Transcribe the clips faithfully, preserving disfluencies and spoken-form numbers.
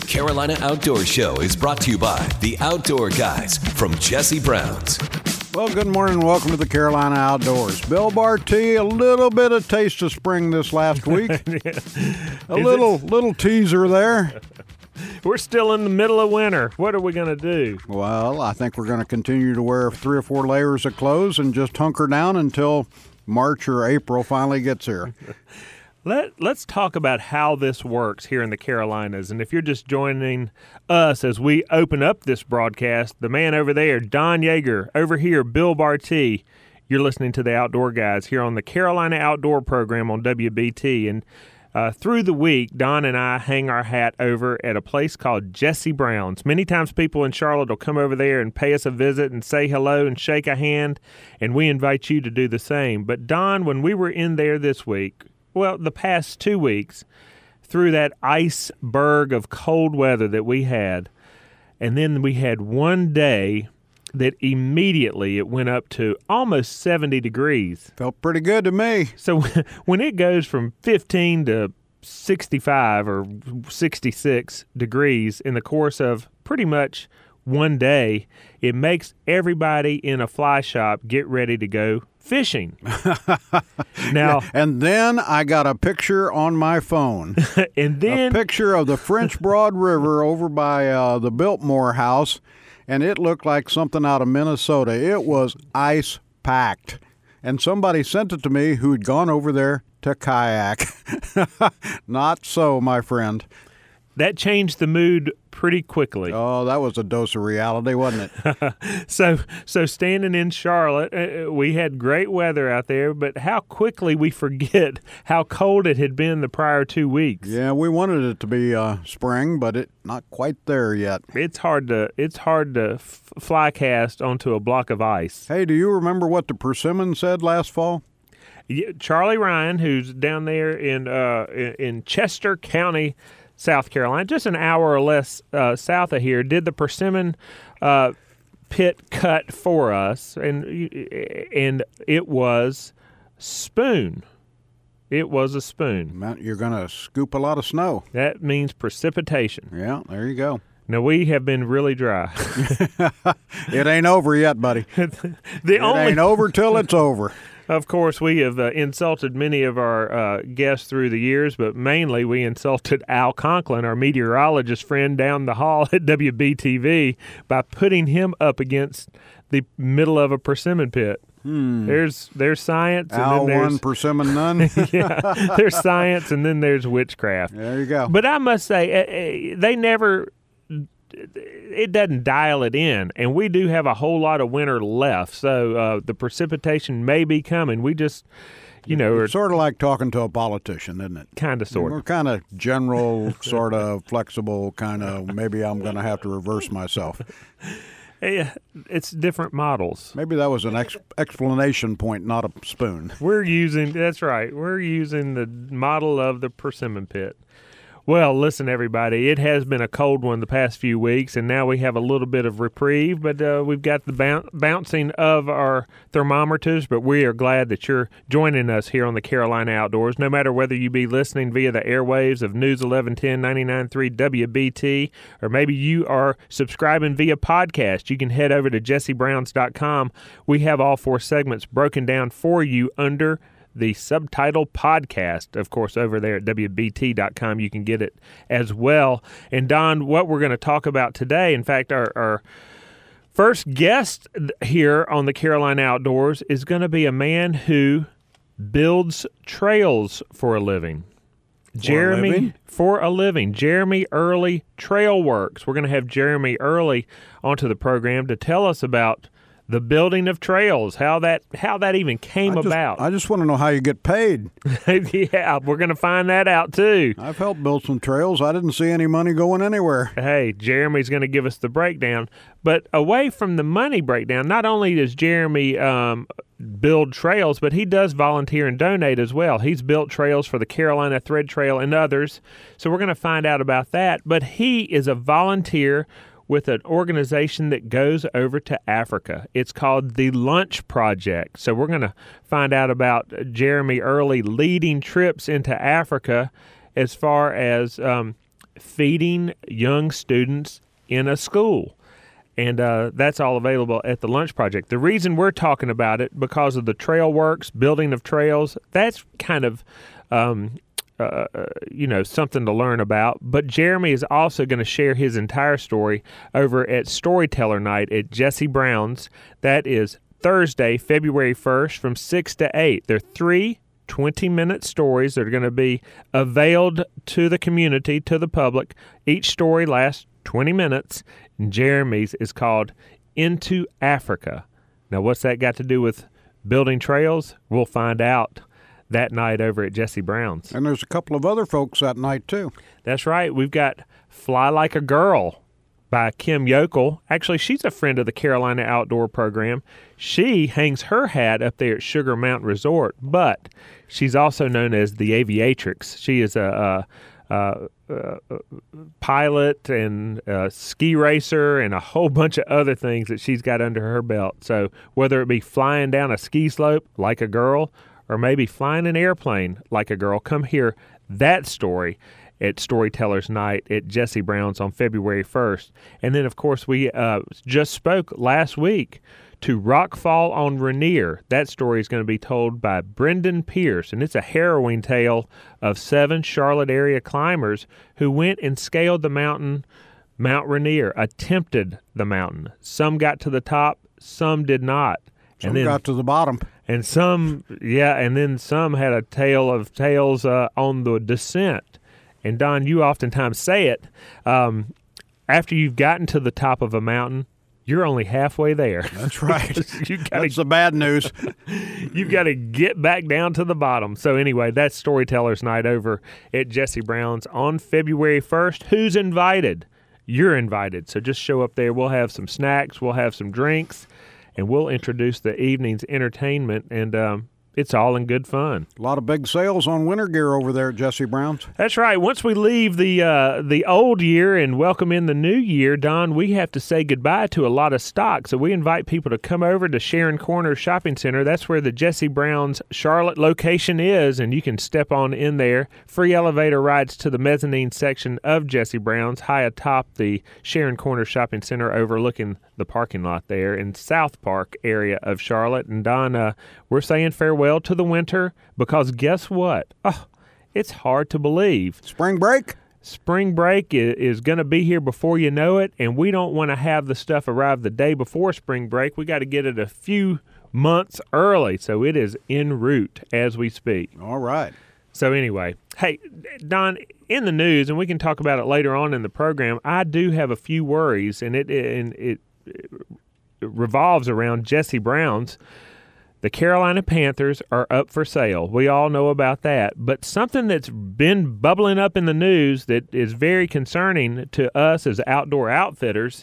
Carolina Outdoor Show is brought to you by the Outdoor Guys from Jesse Brown's. Well, good morning and welcome to the Carolina Outdoors. Bill Barty, a little bit of taste of spring this last week. Yeah. A little it? little teaser there. We're still in the middle of winter. What are we going to do? Well, I think we're going to continue to wear three or four layers of clothes and just hunker down until March or April finally gets here. Let, let's talk about how this works here in the Carolinas. And if you're just joining us as we open up this broadcast, the man over there, Don Yeager, over here, Bill Barty, you're listening to the Outdoor Guys here on the Carolina Outdoor program on W B T. And uh, through the week, Don and I hang our hat over at a place called Jesse Brown's. Many times people in Charlotte will come over there and pay us a visit and say hello and shake a hand, and we invite you to do the same. But Don, when we were in there this week, well, the past two weeks, through that iceberg of cold weather that we had, and then we had one day that immediately it went up to almost seventy degrees. Felt pretty good to me. So when it goes from fifteen to sixty-five or sixty-six degrees in the course of pretty much one day, it makes everybody in a fly shop get ready to go fishing. Now, and then I got a picture on my phone. and then a picture of the French Broad River over by uh, the Biltmore House, and it looked like something out of Minnesota. It was ice packed, and somebody sent it to me who'd gone over there to kayak. Not so, my friend. That changed the mood pretty quickly. Oh, that was a dose of reality, wasn't it? so so standing in Charlotte, uh, we had great weather out there, but how quickly we forget how cold it had been the prior two weeks. Yeah, we wanted it to be uh, spring, but it not quite there yet. It's hard to it's hard to f- fly cast onto a block of ice. Hey, do you remember what the persimmon said last fall? Yeah, Charlie Ryan, who's down there in uh, in, in Chester County, South Carolina, just an hour or less uh, south of here, did the persimmon uh, pit cut for us, and and it was spoon. It was a spoon. You're going to scoop a lot of snow. That means precipitation. Yeah, there you go. Now, we have been really dry. It ain't over yet, buddy. the it only, ain't over till it's over. Of course, we have uh, insulted many of our uh, guests through the years, but mainly we insulted Al Conklin, our meteorologist friend down the hall at W B T V, by putting him up against the middle of a persimmon pit. Hmm. There's there's science. And Al then there's, one, persimmon none. Yeah, there's science, and then there's witchcraft. There you go. But I must say, uh, they never... it doesn't dial it in, and we do have a whole lot of winter left, so uh, the precipitation may be coming. We just, you know, it's are sort of like talking to a politician, isn't it? kind of, sort We're of. kind of general, sort of flexible, kind of. Maybe I'm going to have to reverse myself. Yeah, it's different models. Maybe that was an ex- explanation point, not a spoon. We're using, that's right, we're using the model of the persimmon pit. Well, listen, everybody, it has been a cold one the past few weeks, and now we have a little bit of reprieve, but uh, we've got the boun- bouncing of our thermometers, but we are glad that you're joining us here on the Carolina Outdoors, no matter whether you be listening via the airwaves of News eleven ten, ninety-nine point three W B T, or maybe you are subscribing via podcast. You can head over to jesse browns dot com. We have all four segments broken down for you under the subtitle podcast. Of course, over there at W B T dot com, you can get it as well. And Don, what we're going to talk about today, in fact, our, our first guest here on the Carolina Outdoors is going to be a man who builds trails for a living. For Jeremy, a living? for a living. Jeremy Early Trail Works. We're going to have Jeremy Early onto the program to tell us about the building of trails, how that how that even came I just, about. I just want to know how you get paid. Yeah, we're going to find that out too. I've helped build some trails. I didn't see any money going anywhere. Hey, Jeremy's going to give us the breakdown. But away from the money breakdown, not only does Jeremy um, build trails, but he does volunteer and donate as well. He's built trails for the Carolina Thread Trail and others. So we're going to find out about that. But he is a volunteer with an organization that goes over to Africa. It's called the Lunch Project. So we're going to find out about Jeremy Early leading trips into Africa as far as um, feeding young students in a school. And uh, that's all available at the Lunch Project. The reason we're talking about it, because of the trail works, building of trails, that's kind of, um, uh, you know, something to learn about. But Jeremy is also going to share his entire story over at Storyteller Night at Jesse Brown's. That is Thursday, February first from six to eight. They're three twenty-minute stories that are going to be availed to the community, to the public. Each story lasts twenty minutes. And Jeremy's is called Into Africa. Now, what's that got to do with building trails? We'll find out that night over at Jesse Brown's. And there's a couple of other folks that night, too. That's right. We've got Fly Like a Girl by Kim Yokel. Actually, she's a friend of the Carolina Outdoor Program. She hangs her hat up there at Sugar Mountain Resort, but she's also known as the Aviatrix. She is a... a Uh, uh, pilot and uh, ski racer and a whole bunch of other things that she's got under her belt. So whether it be flying down a ski slope like a girl or maybe flying an airplane like a girl, come hear that story at Storytellers Night at Jesse Brown's on February first. And then, of course, we uh, just spoke last week to Rockfall on Rainier. That story is going to be told by Brendan Pierce, and it's a harrowing tale of seven Charlotte area climbers who went and scaled the mountain, Mount Rainier, attempted the mountain. Some got to the top, some did not. Some and then, got to the bottom. And some, yeah, and then some had a tale of tales uh, on the descent. And Don, you oftentimes say it, um, after you've gotten to the top of a mountain, you're only halfway there. That's right. you gotta, that's the bad news. You've got to get back down to the bottom. So anyway, that's Storytellers Night over at Jesse Brown's on February first. Who's invited? You're invited. So just show up there. We'll have some snacks. We'll have some drinks. And we'll introduce the evening's entertainment. And um, it's all in good fun. A lot of big sales on winter gear over there at Jesse Brown's. That's right. Once we leave the uh, the old year and welcome in the new year, Don, we have to say goodbye to a lot of stock. So we invite people to come over to Sharon Corners Shopping Center. That's where the Jesse Brown's Charlotte location is, and you can step on in there. Free elevator rides to the mezzanine section of Jesse Brown's, high atop the Sharon Corners Shopping Center overlooking the parking lot there in South Park area of Charlotte. And Don, uh, we're saying farewell to the winter because guess what? Oh, it's hard to believe. Spring break? Spring break is, is going to be here before you know it, and we don't want to have the stuff arrive the day before spring break. We got to get it a few months early, so it is en route as we speak. All right. So anyway, hey, Don, in the news, and we can talk about it later on in the program, I do have a few worries, and it and it, it revolves around Jesse Brown's. The Carolina Panthers are up for sale. We all know about that. But something that's been bubbling up in the news that is very concerning to us as outdoor outfitters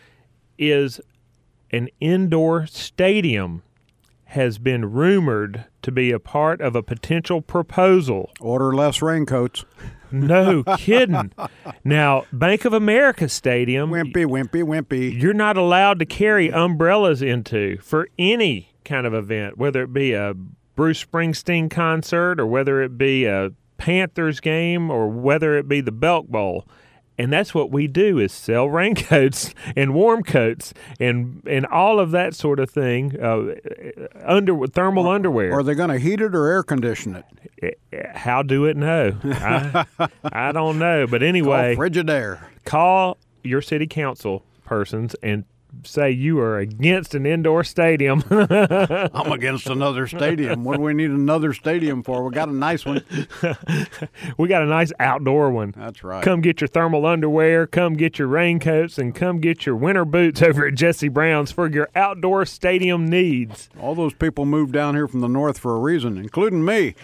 is an indoor stadium has been rumored to be a part of a potential proposal. Order less raincoats. No kidding. Now, Bank of America Stadium, Wimpy, wimpy, wimpy. You're not allowed to carry umbrellas into for any kind of event, whether it be a Bruce Springsteen concert or whether it be a Panthers game or whether it be the Belk Bowl. And that's what we do is sell raincoats and warm coats and and all of that sort of thing, uh, under thermal or, underwear. Are they going to heat it or air condition it? How do it know? I, I don't know. But anyway, call Frigidaire. Call your city council persons and say you are against an indoor stadium. I'm against another stadium. What do we need another stadium for? We got a nice one. We got a nice outdoor one. That's right. Come get your thermal underwear, come get your raincoats, and come get your winter boots over at Jesse Brown's for your outdoor stadium needs. All those people moved down here from the north for a reason, including me.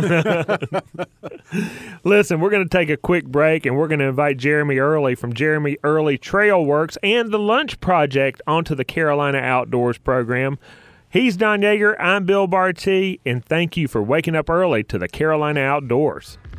Listen, we're going to take a quick break, and we're going to invite Jeremy Early from Jeremy Early Trail Works and the Lunch Project onto the Carolina Outdoors program. He's Don Yeager, I'm Bill Barty, and thank you for waking up early to the Carolina Outdoors.